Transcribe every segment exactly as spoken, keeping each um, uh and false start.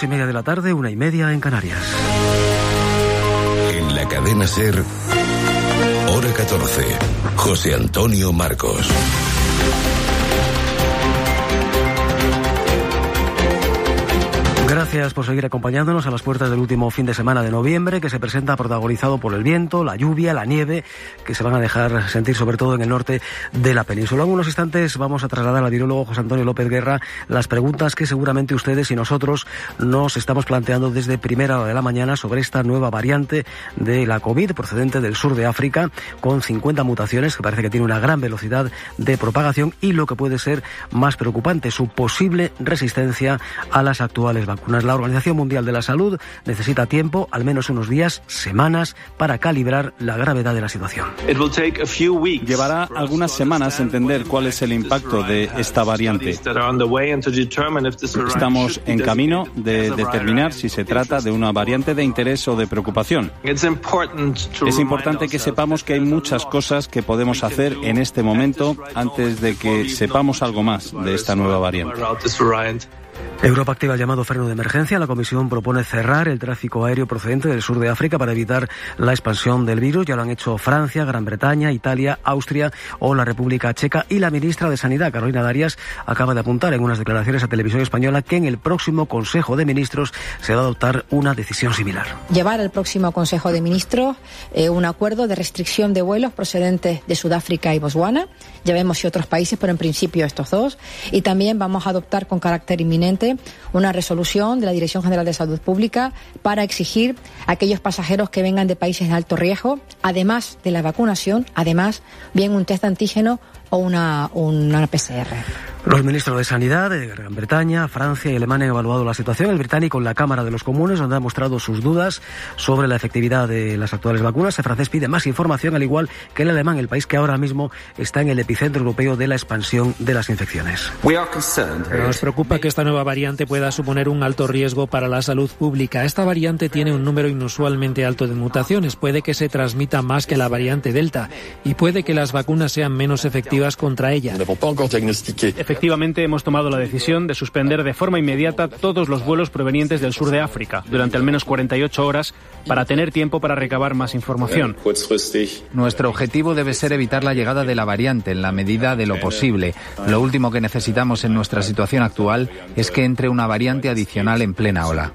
y media de la tarde, una y media en Canarias. En la cadena SER, hora catorce, José Antonio Marcos. Gracias por seguir acompañándonos a las puertas del último fin de semana de noviembre, que se presenta protagonizado por el viento, la lluvia, la nieve, que se van a dejar sentir sobre todo en el norte de la península. En unos instantes vamos a trasladar al virólogo José Antonio López Guerra las preguntas que seguramente ustedes y nosotros nos estamos planteando desde primera hora de la mañana sobre esta nueva variante de la COVID procedente del sur de África, con cincuenta mutaciones, que parece que tiene una gran velocidad de propagación y, lo que puede ser más preocupante, su posible resistencia a las actuales vacunas. La Organización Mundial de la Salud necesita tiempo, al menos unos días, semanas, para calibrar la gravedad de la situación. Llevará algunas semanas entender cuál es el impacto de esta variante. Estamos en camino de determinar si se trata de una variante de interés o de preocupación. Es importante que sepamos que hay muchas cosas que podemos hacer en este momento antes de que sepamos algo más de esta nueva variante. Europa activa el llamado freno de emergencia. La Comisión propone cerrar el tráfico aéreo procedente del sur de África para evitar la expansión del virus. Ya lo han hecho Francia, Gran Bretaña, Italia, Austria o la República Checa. Y la ministra de Sanidad, Carolina Darias, acaba de apuntar en unas declaraciones a Televisión Española que en el próximo Consejo de Ministros se va a adoptar una decisión similar. Llevar al próximo Consejo de Ministros eh, un acuerdo de restricción de vuelos procedentes de Sudáfrica y Botswana. Ya vemos si otros países, pero en principio estos dos. Y también vamos a adoptar con carácter inminente una resolución de la Dirección General de Salud Pública para exigir a aquellos pasajeros que vengan de países de alto riesgo, además de la vacunación, además bien un test antígeno o una, una P C R. Los ministros de Sanidad de Gran Bretaña, Francia y Alemania han evaluado la situación. El británico en la Cámara de los Comunes, donde ha mostrado sus dudas sobre la efectividad de las actuales vacunas. El francés pide más información, al igual que el alemán, el país que ahora mismo está en el epicentro europeo de la expansión de las infecciones. Nos preocupa que esta nueva variante pueda suponer un alto riesgo para la salud pública. Esta variante tiene un número inusualmente alto de mutaciones. Puede que se transmita más que la variante Delta y puede que las vacunas sean menos efectivas contra ella. Efectivamente, hemos tomado la decisión de suspender de forma inmediata todos los vuelos provenientes del sur de África durante al menos cuarenta y ocho horas para tener tiempo para recabar más información. Nuestro objetivo debe ser evitar la llegada de la variante en la medida de lo posible. Lo último que necesitamos en nuestra situación actual es que entre una variante adicional en plena ola.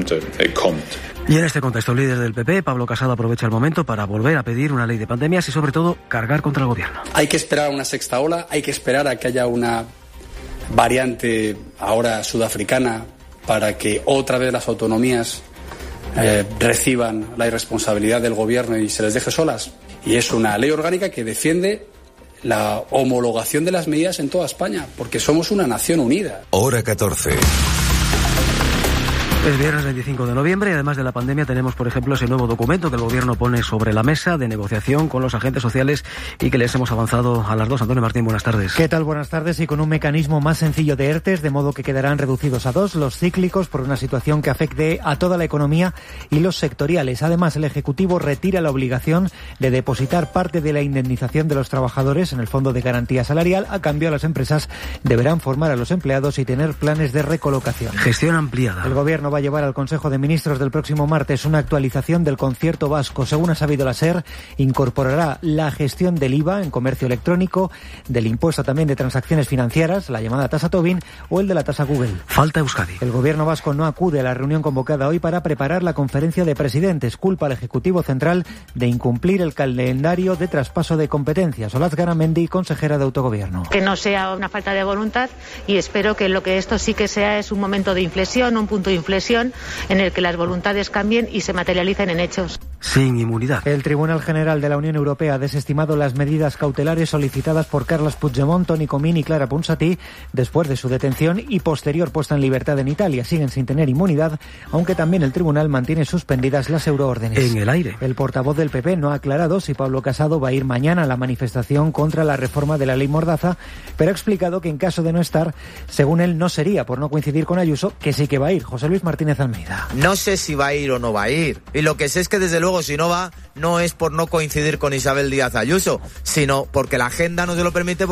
Y en este contexto, el líder del P P, Pablo Casado, aprovecha el momento para volver a pedir una ley de pandemias y, sobre todo, cargar contra el gobierno. Hay que esperar a una sexta ola, hay que esperar a que haya una variante ahora sudafricana para que otra vez las autonomías eh, reciban la irresponsabilidad del gobierno y se les deje solas. Y es una ley orgánica que defiende la homologación de las medidas en toda España, porque somos una nación unida. Hora catorce. Es viernes veinticinco de noviembre y, además de la pandemia, tenemos, por ejemplo, ese nuevo documento que el Gobierno pone sobre la mesa de negociación con los agentes sociales y que les hemos avanzado a las dos. Antonio Martín, buenas tardes. ¿Qué tal? Buenas tardes. Y con un mecanismo más sencillo de ERTES, de modo que quedarán reducidos a dos los cíclicos por una situación que afecte a toda la economía y los sectoriales. Además, el Ejecutivo retira la obligación de depositar parte de la indemnización de los trabajadores en el Fondo de Garantía Salarial. A cambio, las empresas deberán formar a los empleados y tener planes de recolocación. Gestión ampliada. El Gobierno va a llevar al Consejo de Ministros del próximo martes una actualización del concierto vasco. Según ha sabido la SER, incorporará la gestión del I V A en comercio electrónico, del impuesto también de transacciones financieras, la llamada tasa Tobin, o el de la tasa Google. Falta Euskadi. El Gobierno vasco no acude a la reunión convocada hoy para preparar la conferencia de presidentes. Culpa al Ejecutivo Central de incumplir el calendario de traspaso de competencias. Olaz Garamendi, consejera de Autogobierno. Que no sea una falta de voluntad, y espero que lo que esto sí que sea es un momento de inflexión, un punto de inflexión en el que las voluntades cambien y se materialicen en hechos. Sin inmunidad. El Tribunal General de la Unión Europea ha desestimado las medidas cautelares solicitadas por Carles Puigdemont, Toni Comín y Clara Ponsatí después de su detención y posterior puesta en libertad en Italia. Siguen sin tener inmunidad, aunque también el tribunal mantiene suspendidas las euroórdenes. En el aire. El portavoz del P P no ha aclarado si Pablo Casado va a ir mañana a la manifestación contra la reforma de la ley Mordaza, pero ha explicado que en caso de no estar, según él, no sería por no coincidir con Ayuso, que sí que va a ir. José Luis Martínez Almeida. No sé si va a ir o no va a ir. Y lo que sé es que, desde luego, si no va, no es por no coincidir con Isabel Díaz Ayuso, sino porque la agenda no se lo permite.